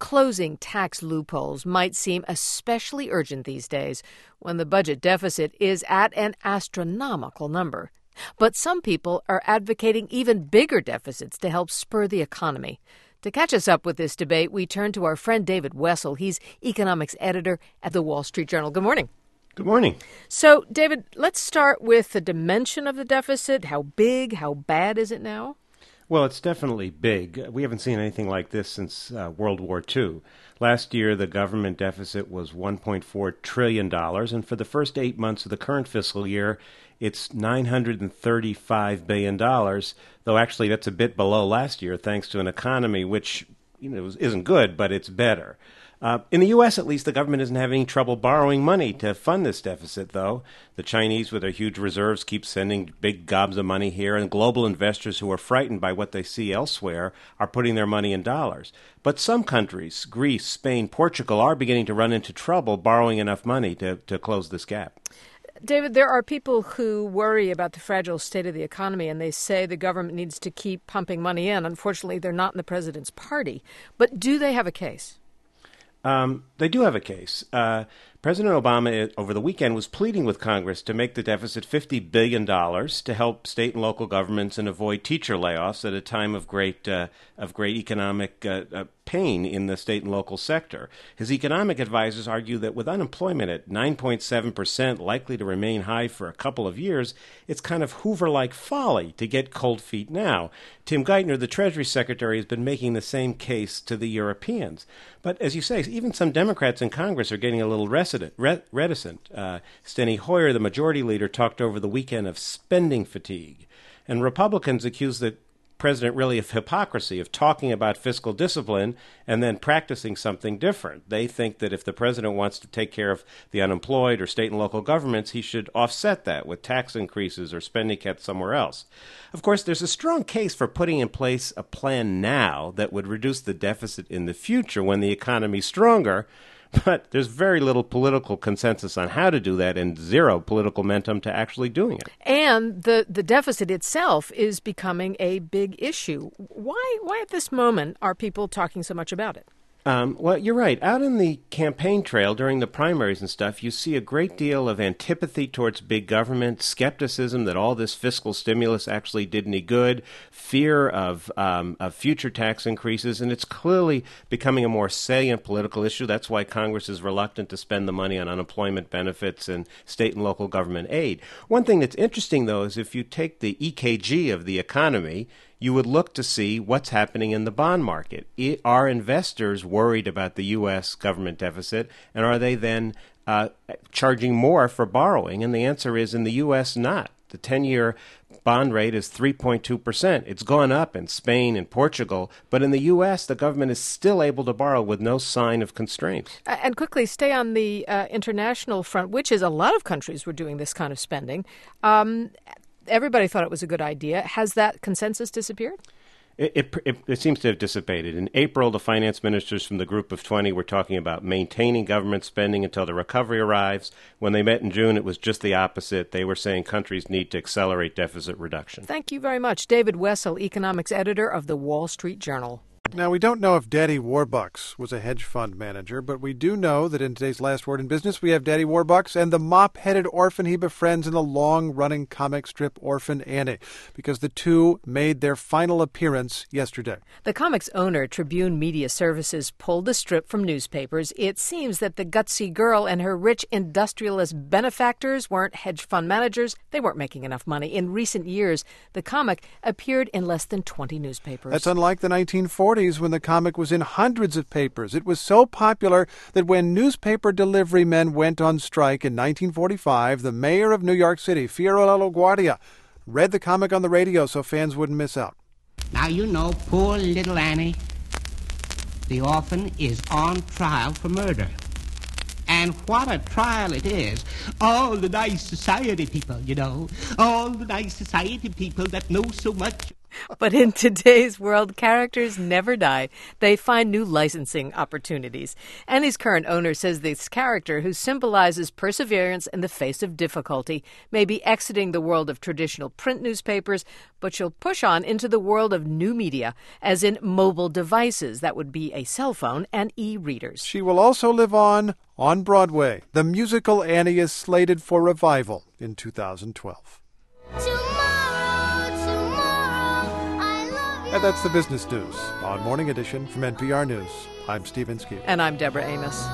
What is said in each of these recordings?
closing tax loopholes might seem especially urgent these days when the budget deficit is at an astronomical number. But some people are advocating even bigger deficits to help spur the economy. To catch us up with this debate, we turn to our friend David Wessel. He's economics editor at the Wall Street Journal. Good morning. Good morning. So, David, let's start with the dimension of the deficit. How big, how bad is it now? Well, it's definitely big. We haven't seen anything like this since World War II. Last year, the government deficit was $1.4 trillion, and for the first 8 months of the current fiscal year, it's $935 billion, though actually that's a bit below last year, thanks to an economy which isn't good, but it's better. In the U.S., at least, the government isn't having any trouble borrowing money to fund this deficit, though. The Chinese, with their huge reserves, keep sending big gobs of money here, and global investors who are frightened by what they see elsewhere are putting their money in dollars. But some countries, Greece, Spain, Portugal, are beginning to run into trouble borrowing enough money to close this gap. David, there are people who worry about the fragile state of the economy, and they say the government needs to keep pumping money in. Unfortunately, they're not in the president's party. But do they have a case? They do have a case. President Obama, over the weekend, was pleading with Congress to make the deficit $50 billion to help state and local governments and avoid teacher layoffs at a time of great economic pain in the state and local sector. His economic advisors argue that with unemployment at 9.7% likely to remain high for a couple of years, it's kind of Hoover-like folly to get cold feet now. Tim Geithner, the Treasury Secretary, has been making the same case to the Europeans. But as you say, even some Democrats in Congress are getting a little reticent. Steny Hoyer, the majority leader, talked over the weekend of spending fatigue. And Republicans accuse the president really of hypocrisy, of talking about fiscal discipline and then practicing something different. They think that if the president wants to take care of the unemployed or state and local governments, he should offset that with tax increases or spending cuts somewhere else. Of course, there's a strong case for putting in place a plan now that would reduce the deficit in the future when the economy's stronger. But there's very little political consensus on how to do that and zero political momentum to actually doing it. And the deficit itself is becoming a big issue. Why at this moment are people talking so much about it? Well, you're right. Out in the campaign trail during the primaries and stuff, you see a great deal of antipathy towards big government, skepticism that all this fiscal stimulus actually did any good, fear of future tax increases, and it's clearly becoming a more salient political issue. That's why Congress is reluctant to spend the money on unemployment benefits and state and local government aid. One thing that's interesting, though, is if you take the EKG of the economy, you would look to see what's happening in the bond market. Are investors worried about the U.S. government deficit, and are they then charging more for borrowing? And the answer is, in the U.S., not. The 10-year bond rate is 3.2%. It's gone up in Spain and Portugal, but in the U.S., the government is still able to borrow with no sign of constraints. And quickly, stay on the international front, which is a lot of countries were doing this kind of spending. Everybody thought it was a good idea. Has that consensus disappeared? It seems to have dissipated. In April, the finance ministers from the Group of 20 were talking about maintaining government spending until the recovery arrives. When they met in June, it was just the opposite. They were saying countries need to accelerate deficit reduction. Thank you very much. David Wessel, economics editor of the Wall Street Journal. Now, we don't know if Daddy Warbucks was a hedge fund manager, but we do know that in today's Last Word in Business, we have Daddy Warbucks and the mop-headed orphan he befriends in the long-running comic strip Orphan Annie, because the two made their final appearance yesterday. The comic's owner, Tribune Media Services, pulled the strip from newspapers. It seems that the gutsy girl and her rich industrialist benefactors weren't hedge fund managers. They weren't making enough money. In recent years, the comic appeared in less than 20 newspapers. That's unlike the 1940s. When the comic was in hundreds of papers. It was so popular that when newspaper delivery men went on strike in 1945, the mayor of New York City, Fiero LaGuardia, read the comic on the radio so fans wouldn't miss out. Now, you know, poor little Annie, the orphan, is on trial for murder. And what a trial it is. All the nice society people, you know, all the nice society people that know so much. But in today's world, characters never die. They find new licensing opportunities. Annie's current owner says this character, who symbolizes perseverance in the face of difficulty, may be exiting the world of traditional print newspapers, but she'll push on into the world of new media, as in mobile devices. That would be a cell phone and e-readers. She will also live on Broadway. The musical Annie is slated for revival in 2012. And that's the business news on Morning Edition from NPR News. I'm Steve Inskeep. And I'm Deborah Amos.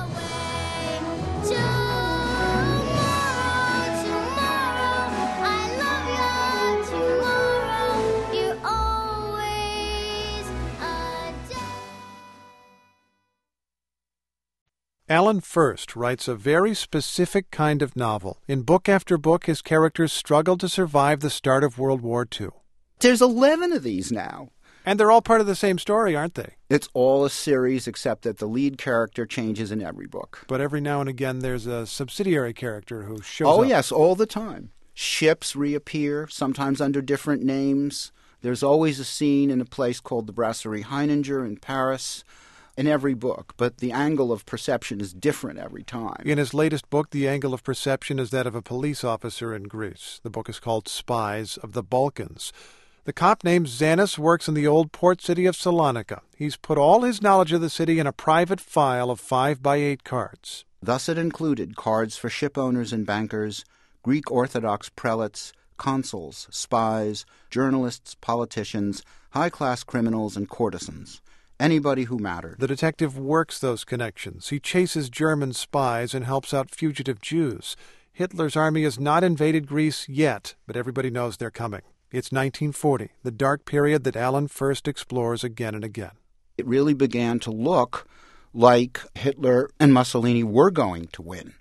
Alan Furst writes a very specific kind of novel. In book after book, his characters struggle to survive the start of World War II. There's 11 of these now. And they're all part of the same story, aren't they? It's all a series, except that the lead character changes in every book. But every now and again, there's a subsidiary character who shows up. Oh, yes, all the time. Ships reappear, sometimes under different names. There's always a scene in a place called the Brasserie Heininger in Paris in every book, but the angle of perception is different every time. In his latest book, the angle of perception is that of a police officer in Greece. The book is called Spies of the Balkans. The cop named Xanis works in the old port city of Salonika. He's put all his knowledge of the city in a private file of 5x8 cards. Thus it included cards for ship owners and bankers, Greek Orthodox prelates, consuls, spies, journalists, politicians, high-class criminals, and courtesans. Anybody who mattered. The detective works those connections. He chases German spies and helps out fugitive Jews. Hitler's army has not invaded Greece yet, but everybody knows they're coming. It's 1940, the dark period that Alan Furst explores again and again. It really began to look like Hitler and Mussolini were going to win.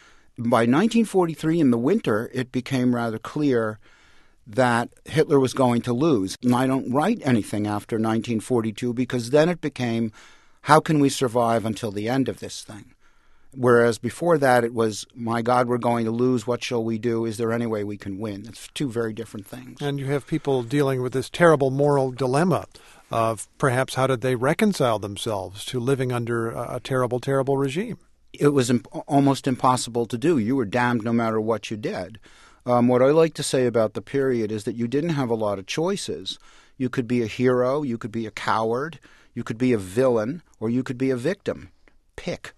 By 1943, in the winter, it became rather clear that Hitler was going to lose. And I don't write anything after 1942 because then it became, how can we survive until the end of this thing? Whereas before that it was, my God, we're going to lose, what shall we do? Is there any way we can win? It's two very different things. And you have people dealing with this terrible moral dilemma of perhaps how did they reconcile themselves to living under a terrible, terrible regime? It was almost impossible to do. You were damned no matter what you did. What I like to say about the period is that you didn't have a lot of choices. You could be a hero, you could be a coward, you could be a villain, or you could be a victim. Pick.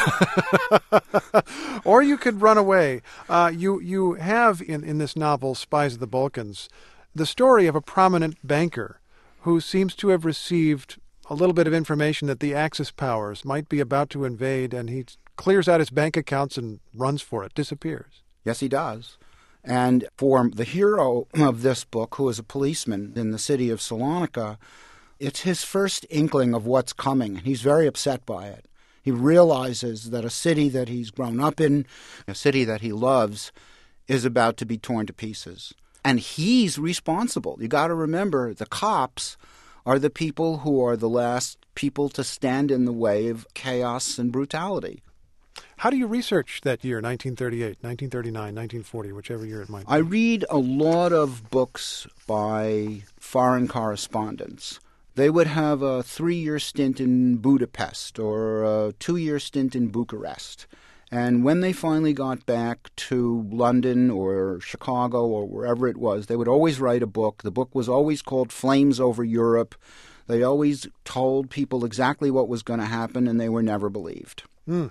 Or you could run away. You have in this novel, Spies of the Balkans, the story of a prominent banker who seems to have received a little bit of information that the Axis powers might be about to invade, and he clears out his bank accounts and runs for it, disappears. Yes, he does. And for the hero of this book, who is a policeman in the city of Salonika, it's his first inkling of what's coming. He's very upset by it. He realizes that a city that he's grown up in, a city that he loves, is about to be torn to pieces. And he's responsible. You got to remember, the cops are the people who are the last people to stand in the way of chaos and brutality. How do you research that year, 1938, 1939, 1940, whichever year it might be? I read a lot of books by foreign correspondents. They would have a 3-year stint in Budapest or a 2-year stint in Bucharest. And when they finally got back to London or Chicago or wherever it was, they would always write a book. The book was always called Flames Over Europe. They always told people exactly what was going to happen, and they were never believed.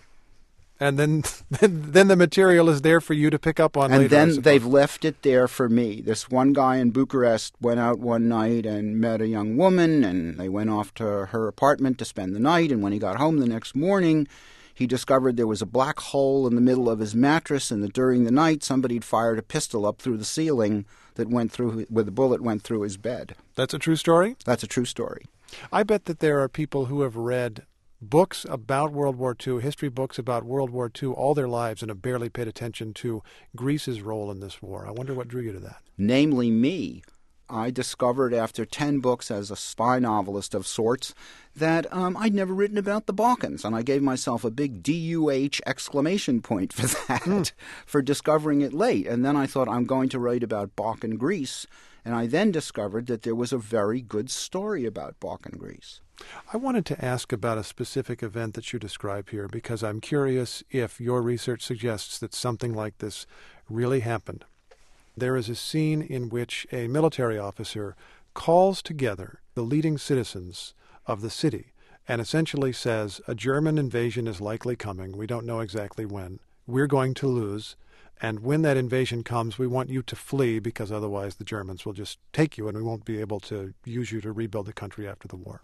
And then the material is there for you to pick up on later. And then they've left it there for me. This one guy in Bucharest went out one night and met a young woman, and they went off to her apartment to spend the night. And when he got home the next morning, he discovered there was a black hole in the middle of his mattress, and that during the night somebody had fired a pistol up through the ceiling that went through, where the bullet went through his bed. That's a true story? That's a true story. I bet that there are people who have read books about World War II, history books about World War II all their lives, and have barely paid attention to Greece's role in this war. I wonder what drew you to that. Namely me. I discovered after 10 books as a spy novelist of sorts that I'd never written about the Balkans, and I gave myself a big DUH exclamation point for that, for discovering it late. And then I thought, I'm going to write about Balkan Greece, And I then discovered that there was a very good story about Balkangrease. I wanted to ask about a specific event that you describe here because I'm curious if your research suggests that something like this really happened. There is a scene in which a military officer calls together the leading citizens of the city and essentially says, a German invasion is likely coming. We don't know exactly when. We're going to lose. And when that invasion comes, we want you to flee because otherwise the Germans will just take you and we won't be able to use you to rebuild the country after the war.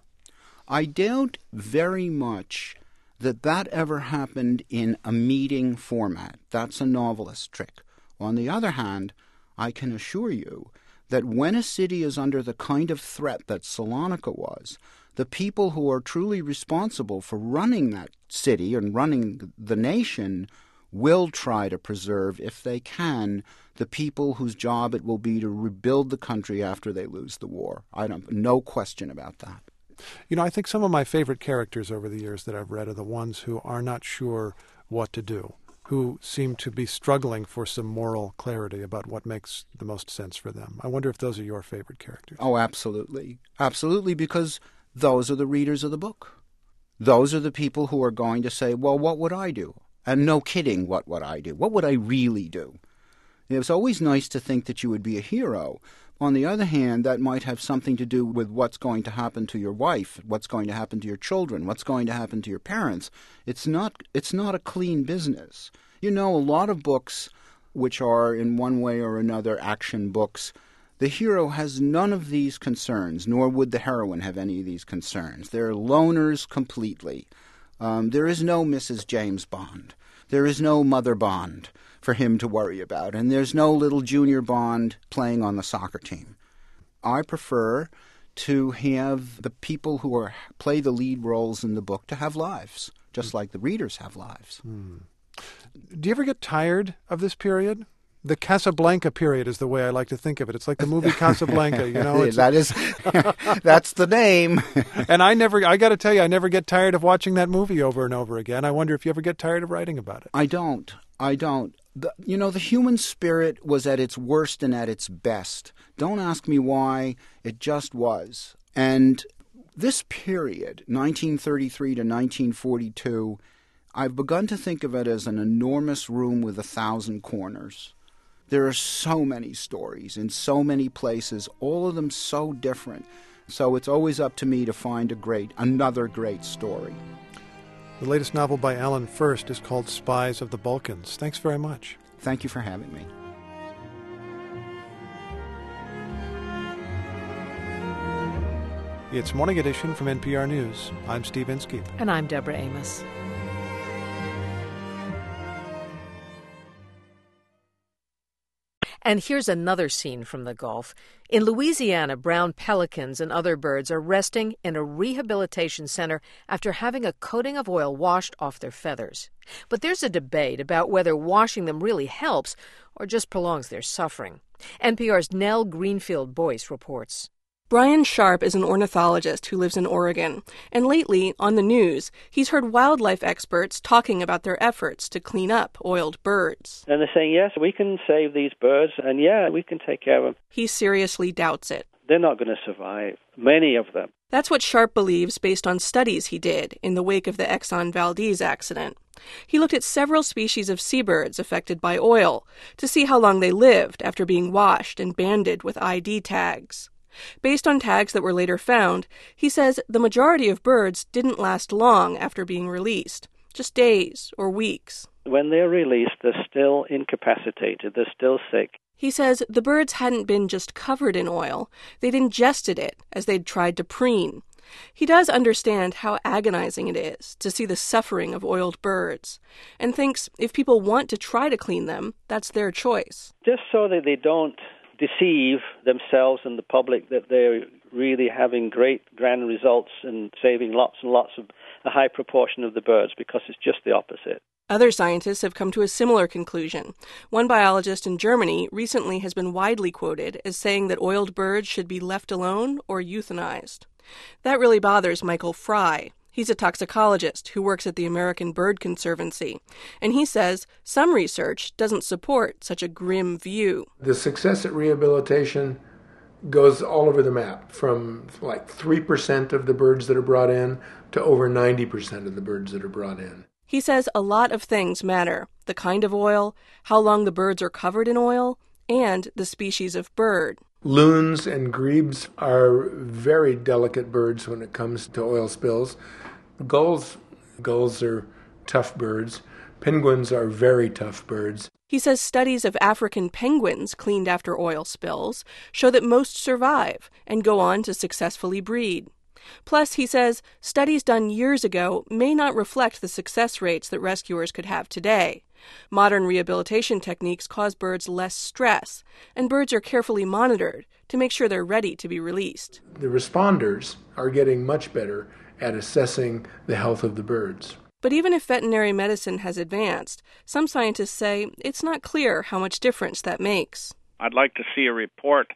I doubt very much that ever happened in a meeting format. That's a novelist trick. On the other hand, I can assure you that when a city is under the kind of threat that Salonika was, the people who are truly responsible for running that city and running the nation will try to preserve, if they can, the people whose job it will be to rebuild the country after they lose the war. No question about that. You know, I think some of my favorite characters over the years that I've read are the ones who are not sure what to do, who seem to be struggling for some moral clarity about what makes the most sense for them. I wonder if those are your favorite characters. Oh, absolutely. Absolutely, because those are the readers of the book. Those are the people who are going to say, well, what would I do? And no kidding, what would I do? What would I really do? It's always nice to think that you would be a hero. On the other hand, that might have something to do with what's going to happen to your wife, what's going to happen to your children, what's going to happen to your parents. It's not a clean business. You know, a lot of books which are in one way or another action books, the hero has none of these concerns, nor would the heroine have any of these concerns. They're loners completely. There is no Mrs. James Bond. There is no Mother Bond for him to worry about, and there's no little junior Bond playing on the soccer team. I prefer to have the people who play the lead roles in the book to have lives, just like the readers have lives. Do you ever get tired of this period? The Casablanca period is the way I like to think of it. It's like the movie Casablanca, you know. That's the name. And I got to tell you, I never get tired of watching that movie over and over again. I wonder if you ever get tired of writing about it. I don't. The human spirit was at its worst and at its best. Don't ask me why. It just was. And this period, 1933 to 1942, I've begun to think of it as an enormous room with 1,000 corners. There are so many stories in so many places, all of them so different. So it's always up to me to find another great story. The latest novel by Alan Furst is called Spies of the Balkans. Thanks very much. Thank you for having me. It's Morning Edition from NPR News. I'm Steve Inskeep. And I'm Deborah Amos. And here's another scene from the Gulf. In Louisiana, brown pelicans and other birds are resting in a rehabilitation center after having a coating of oil washed off their feathers. But there's a debate about whether washing them really helps or just prolongs their suffering. NPR's Nell Greenfield-Boyce reports. Brian Sharp is an ornithologist who lives in Oregon, and lately, on the news, he's heard wildlife experts talking about their efforts to clean up oiled birds. And they're saying, yes, we can save these birds, and yeah, we can take care of them. He seriously doubts it. They're not going to survive, many of them. That's what Sharp believes based on studies he did in the wake of the Exxon Valdez accident. He looked at several species of seabirds affected by oil to see how long they lived after being washed and banded with ID tags. Based on tags that were later found, he says the majority of birds didn't last long after being released, just days or weeks. When they're released, they're still incapacitated, they're still sick. He says the birds hadn't been just covered in oil, they'd ingested it as they'd tried to preen. He does understand how agonizing it is to see the suffering of oiled birds, and thinks if people want to try to clean them, that's their choice. Just so that they don't deceive themselves and the public that they're really having great grand results and saving lots and lots of a high proportion of the birds, because it's just the opposite. Other scientists have come to a similar conclusion. One biologist in Germany recently has been widely quoted as saying that oiled birds should be left alone or euthanized. That really bothers Michael Fry. He's a toxicologist who works at the American Bird Conservancy, and he says some research doesn't support such a grim view. The success at rehabilitation goes all over the map, from like 3% of the birds that are brought in to over 90% of the birds that are brought in. He says a lot of things matter: the kind of oil, how long the birds are covered in oil, and the species of bird. Loons and grebes are very delicate birds when it comes to oil spills. Gulls are tough birds. Penguins are very tough birds. He says studies of African penguins cleaned after oil spills show that most survive and go on to successfully breed. Plus, he says, studies done years ago may not reflect the success rates that rescuers could have today. Modern rehabilitation techniques cause birds less stress, and birds are carefully monitored to make sure they're ready to be released. The responders are getting much better at assessing the health of the birds. But even if veterinary medicine has advanced, some scientists say it's not clear how much difference that makes. I'd like to see a report,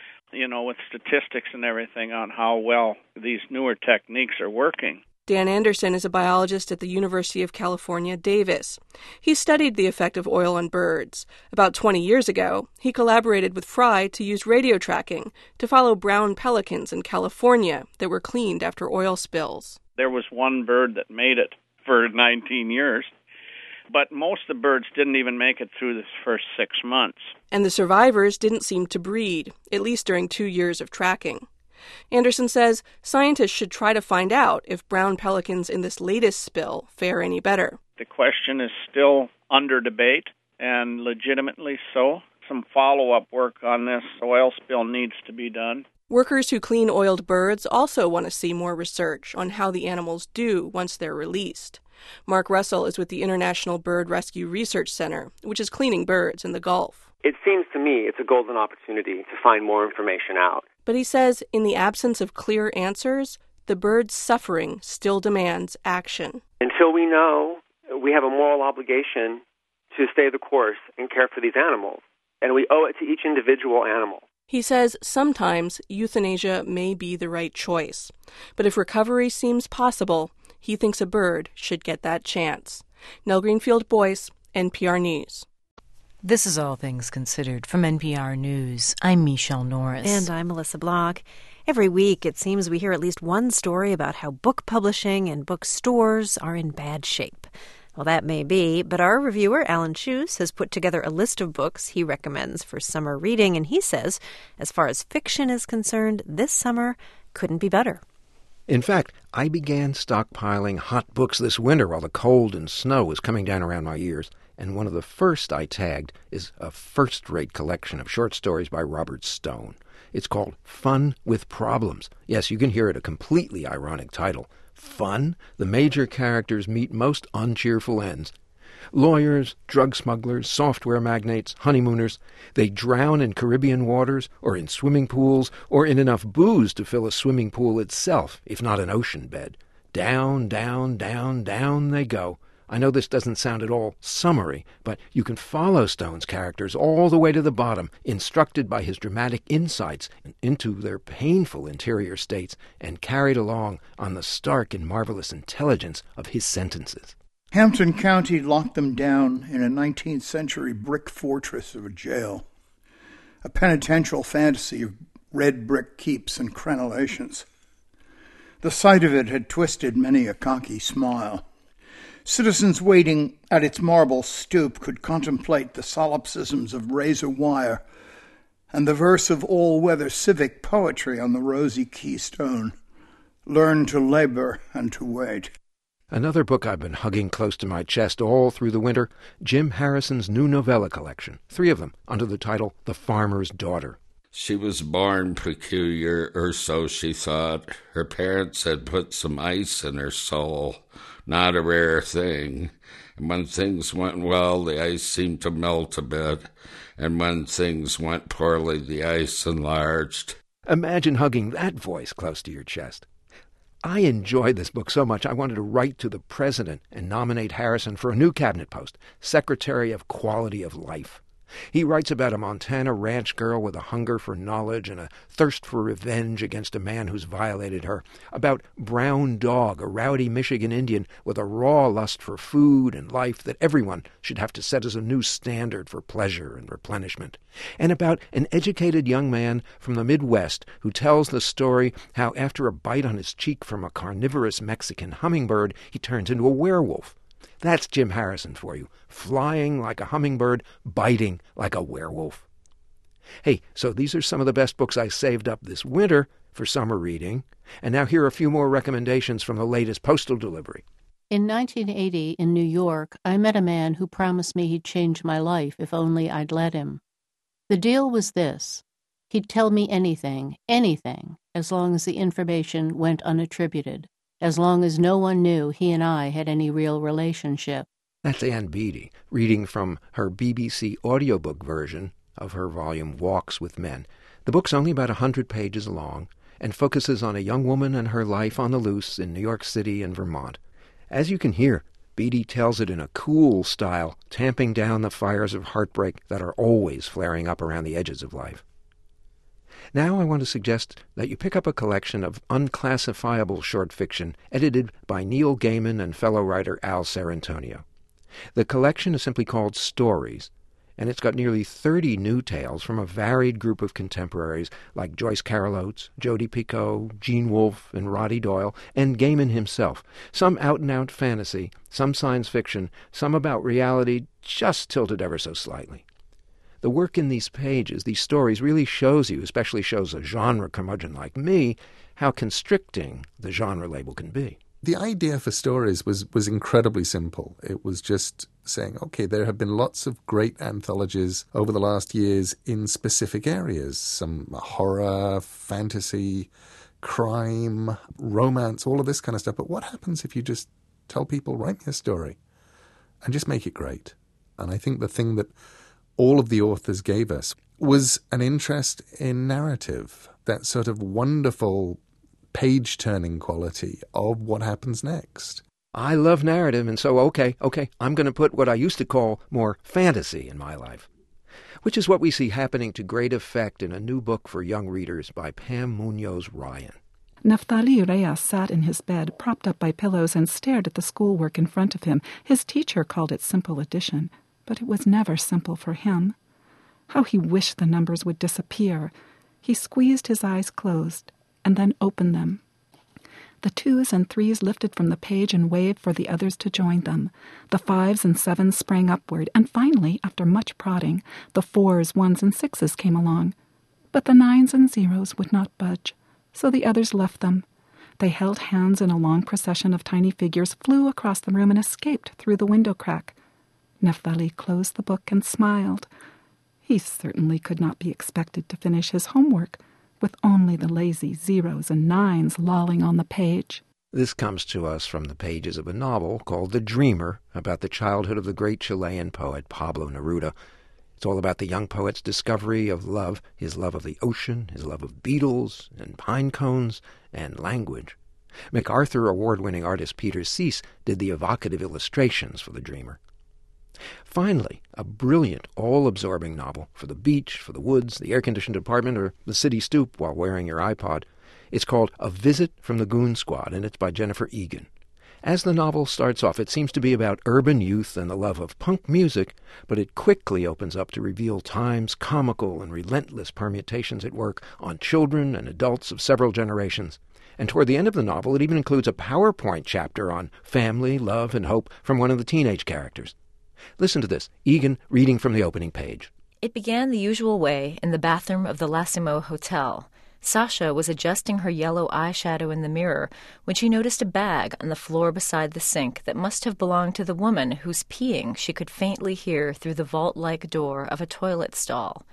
with statistics and everything on how well these newer techniques are working. Dan Anderson is a biologist at the University of California, Davis. He studied the effect of oil on birds. About 20 years ago, he collaborated with Fry to use radio tracking to follow brown pelicans in California that were cleaned after oil spills. There was one bird that made it for 19 years, but most of the birds didn't even make it through the first 6 months. And the survivors didn't seem to breed, at least during 2 years of tracking. Anderson says scientists should try to find out if brown pelicans in this latest spill fare any better. The question is still under debate, and legitimately so. Some follow-up work on this oil spill needs to be done. Workers who clean oiled birds also want to see more research on how the animals do once they're released. Mark Russell is with the International Bird Rescue Research Center, which is cleaning birds in the Gulf. It seems to me it's a golden opportunity to find more information out. But he says in the absence of clear answers, the bird's suffering still demands action. Until we know, we have a moral obligation to stay the course and care for these animals. And we owe it to each individual animal. He says sometimes euthanasia may be the right choice. But if recovery seems possible, he thinks a bird should get that chance. Nell Greenfield-Boyce, NPR News. This is All Things Considered from NPR News. I'm Michelle Norris. And I'm Melissa Block. Every week, it seems we hear at least one story about how book publishing and bookstores are in bad shape. Well, that may be, but our reviewer, Alan Schuss, has put together a list of books he recommends for summer reading, and he says, as far as fiction is concerned, this summer couldn't be better. In fact, I began stockpiling hot books this winter while the cold and snow was coming down around my ears, and one of the first I tagged is a first-rate collection of short stories by Robert Stone. It's called Fun with Problems. Yes, you can hear it, a completely ironic title. Fun? The major characters meet most uncheerful ends. Lawyers, drug smugglers, software magnates, honeymooners, they drown in Caribbean waters or in swimming pools or in enough booze to fill a swimming pool itself, if not an ocean bed. Down, down, down, down they go. I know this doesn't sound at all summary, but you can follow Stone's characters all the way to the bottom, instructed by his dramatic insights into their painful interior states and carried along on the stark and marvelous intelligence of his sentences. Hampton County locked them down in a 19th century brick fortress of a jail, a penitential fantasy of red brick keeps and crenellations. The sight of it had twisted many a cocky smile. Citizens waiting at its marble stoop could contemplate the solipsisms of razor wire and the verse of all-weather civic poetry on the rosy keystone. Learn to labor and to wait. Another book I've been hugging close to my chest all through the winter, Jim Harrison's new novella collection, 3 of them, under the title The Farmer's Daughter. She was born peculiar, or so she thought. Her parents had put some ice in her soul, not a rare thing. And when things went well, the ice seemed to melt a bit. And when things went poorly, the ice enlarged. Imagine hugging that voice close to your chest. I enjoyed this book so much I wanted to write to the president and nominate Harrison for a new cabinet post, Secretary of Quality of Life. He writes about a Montana ranch girl with a hunger for knowledge and a thirst for revenge against a man who's violated her, about Brown Dog, a rowdy Michigan Indian with a raw lust for food and life that everyone should have to set as a new standard for pleasure and replenishment, and about an educated young man from the Midwest who tells the story how after a bite on his cheek from a carnivorous Mexican hummingbird, he turns into a werewolf. That's Jim Harrison for you, flying like a hummingbird, biting like a werewolf. Hey, so these are some of the best books I saved up this winter for summer reading. And now here are a few more recommendations from the latest postal delivery. In 1980, in New York, I met a man who promised me he'd change my life if only I'd let him. The deal was this. He'd tell me anything, as long as the information went unattributed, as long as no one knew he and I had any real relationship. That's Ann Beattie, reading from her BBC audiobook version of her volume Walks with Men. The book's only about 100 pages long and focuses on a young woman and her life on the loose in New York City and Vermont. As you can hear, Beattie tells it in a cool style, tamping down the fires of heartbreak that are always flaring up around the edges of life. Now I want to suggest that you pick up a collection of unclassifiable short fiction edited by Neil Gaiman and fellow writer Al Serentonio. The collection is simply called Stories, and it's got nearly 30 new tales from a varied group of contemporaries like Joyce Carol Oates, Jodi Picoult, Gene Wolfe, and Roddy Doyle, and Gaiman himself. Some out-and-out fantasy, some science fiction, some about reality, just tilted ever so slightly. The work in these pages, these stories, really shows you, especially shows a genre curmudgeon like me, how constricting the genre label can be. The idea for Stories was incredibly simple. It was just saying, okay, there have been lots of great anthologies over the last years in specific areas, some horror, fantasy, crime, romance, all of this kind of stuff. But what happens if you just tell people, write me a story and just make it great? And I think the thing that all of the authors gave us was an interest in narrative, that sort of wonderful page-turning quality of what happens next. I love narrative, and so, okay, I'm going to put what I used to call more fantasy in my life, which is what we see happening to great effect in a new book for young readers by Pam Munoz-Ryan. Naftali Reyes sat in his bed, propped up by pillows, and stared at the schoolwork in front of him. His teacher called it simple addition, but it was never simple for him. How he wished the numbers would disappear. He squeezed his eyes closed and then opened them. The 2s and 3s lifted from the page and waved for the others to join them. The 5s and 7s sprang upward, and finally, after much prodding, the 4s, 1s, and 6s came along. But the 9s and 0s would not budge, so the others left them. They held hands in a long procession of tiny figures, flew across the room, and escaped through the window crack. Neftali closed the book and smiled. He certainly could not be expected to finish his homework with only the lazy 0s and 9s lolling on the page. This comes to us from the pages of a novel called The Dreamer, about the childhood of the great Chilean poet Pablo Neruda. It's all about the young poet's discovery of love, his love of the ocean, his love of beetles and pine cones and language. MacArthur Award-winning artist Peter Cease did the evocative illustrations for The Dreamer. Finally, a brilliant, all-absorbing novel for the beach, for the woods, the air-conditioned apartment, or the city stoop while wearing your iPod. It's called A Visit from the Goon Squad, and it's by Jennifer Egan. As the novel starts off, it seems to be about urban youth and the love of punk music, but it quickly opens up to reveal time's comical and relentless permutations at work on children and adults of several generations. And toward the end of the novel, it even includes a PowerPoint chapter on family, love, and hope from one of the teenage characters. Listen to this, Egan reading from the opening page. It began the usual way in the bathroom of the Lassimo Hotel. Sasha was adjusting her yellow eyeshadow in the mirror when she noticed a bag on the floor beside the sink that must have belonged to the woman whose peeing she could faintly hear through the vault-like door of a toilet stall.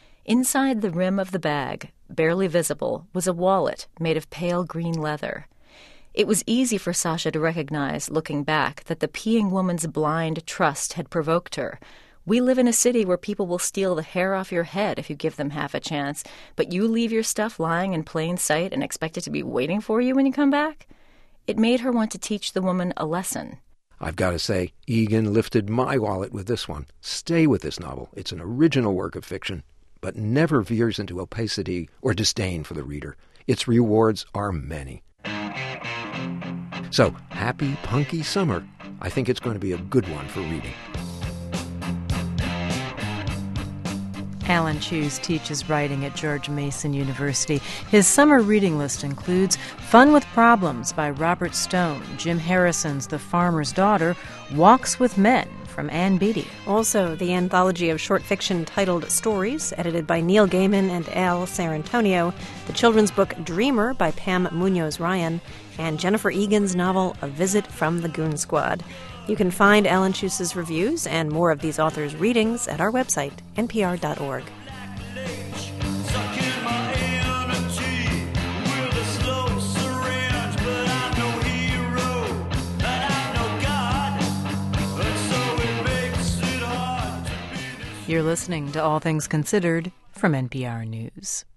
Inside the rim of the bag, barely visible, was a wallet made of pale green leather. It was easy for Sasha to recognize, looking back, that the peeing woman's blind trust had provoked her. We live in a city where people will steal the hair off your head if you give them half a chance, but you leave your stuff lying in plain sight and expect it to be waiting for you when you come back? It made her want to teach the woman a lesson. I've got to say, Egan lifted my wallet with this one. Stay with this novel. It's an original work of fiction, but never veers into opacity or disdain for the reader. Its rewards are many. So, happy punky summer. I think it's going to be a good one for reading. Alan Cheuse teaches writing at George Mason University. His summer reading list includes Fun with Problems by Robert Stone, Jim Harrison's The Farmer's Daughter, Walks with Men from Ann Beattie. Also, the anthology of short fiction titled Stories, edited by Neil Gaiman and Al Sarantonio, the children's book Dreamer by Pam Munoz-Ryan, and Jennifer Egan's novel A Visit from the Goon Squad. You can find Alan Cheuse's reviews and more of these authors' readings at our website, npr.org. You're listening to All Things Considered from NPR News.